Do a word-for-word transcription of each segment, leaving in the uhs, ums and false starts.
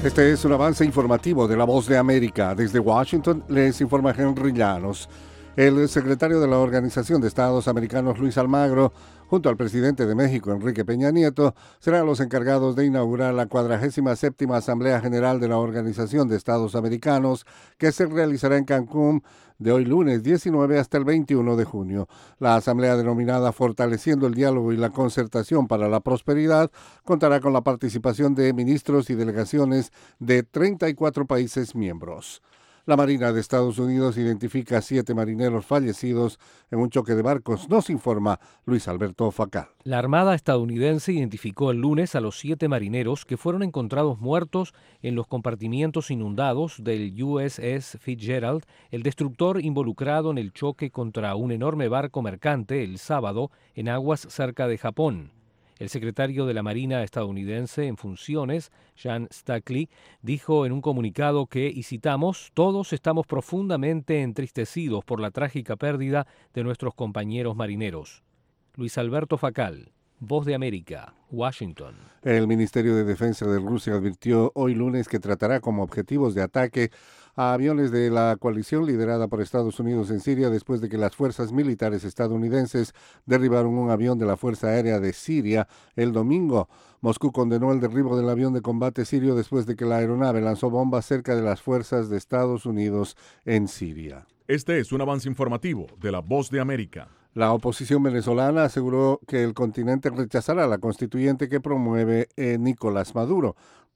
Este es un avance informativo de La Voz de América. Desde Washington les informa Henry Llanos. El secretario de la Organización de Estados Americanos, Luis Almagro, junto al presidente de México, Enrique Peña Nieto, serán los encargados de inaugurar la cuadragésima séptima Asamblea General de la Organización de Estados Americanos, que se realizará en Cancún de hoy lunes diecinueve hasta el veintiuno de junio. La asamblea, denominada Fortaleciendo el Diálogo y la Concertación para la Prosperidad, contará con la participación de ministros y delegaciones de treinta y cuatro países miembros. La Marina de Estados Unidos identifica a siete marineros fallecidos en un choque de barcos, nos informa Luis Alberto Facal. La Armada estadounidense identificó el lunes a los siete marineros que fueron encontrados muertos en los compartimientos inundados del U S S Fitzgerald, el destructor involucrado en el choque contra un enorme barco mercante el sábado en aguas cerca de Japón. El secretario de la Marina estadounidense en funciones, Jan Stackley, dijo en un comunicado que, y citamos, todos estamos profundamente entristecidos por la trágica pérdida de nuestros compañeros marineros. Luis Alberto Facal, Voz de América, Washington. El Ministerio de Defensa de Rusia advirtió hoy lunes que tratará como objetivos de ataque a aviones de la coalición liderada por Estados Unidos en Siria después de que las fuerzas militares estadounidenses derribaron un avión de la Fuerza Aérea de Siria el domingo. Moscú condenó el derribo del avión de combate sirio después de que la aeronave lanzó bombas cerca de las fuerzas de Estados Unidos en Siria. Este es un avance informativo de La Voz de América. La oposición venezolana aseguró que el continente rechazará la constituyente que promueve eh, Nicolás Maduro.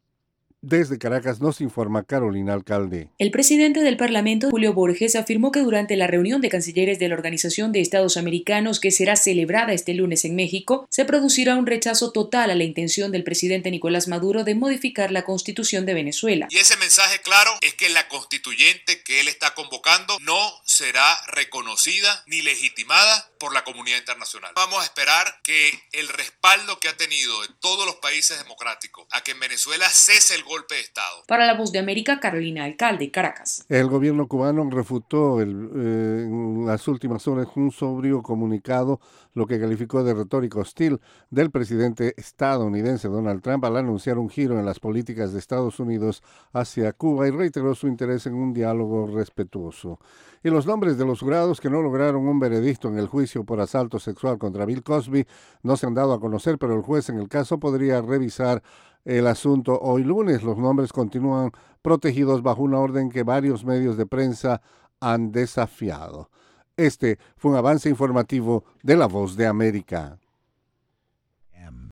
Desde Caracas nos informa Carolina Alcalde. El presidente del Parlamento, Julio Borges, afirmó que durante la reunión de cancilleres de la Organización de Estados Americanos, que será celebrada este lunes en México, se producirá un rechazo total a la intención del presidente Nicolás Maduro de modificar la Constitución de Venezuela. Y ese mensaje claro es que la constituyente que él está convocando no será reconocida ni legitimada por la comunidad internacional. Vamos a esperar que el respaldo que ha tenido en todos los países democráticos a que en Venezuela cese el golpe de Estado. Para La Voz de América, Carolina Alcalde, Caracas. El gobierno cubano refutó el, eh, en las últimas horas un sobrio comunicado, lo que calificó de retórica hostil del presidente estadounidense Donald Trump al anunciar un giro en las políticas de Estados Unidos hacia Cuba y reiteró su interés en un diálogo respetuoso. Y los nombres de los jurados que no lograron un veredicto en el juicio por asalto sexual contra Bill Cosby no se han dado a conocer, pero el juez en el caso podría revisar el asunto hoy lunes. Los nombres continúan protegidos bajo una orden que varios medios de prensa han desafiado. Este fue un avance informativo de La Voz de América.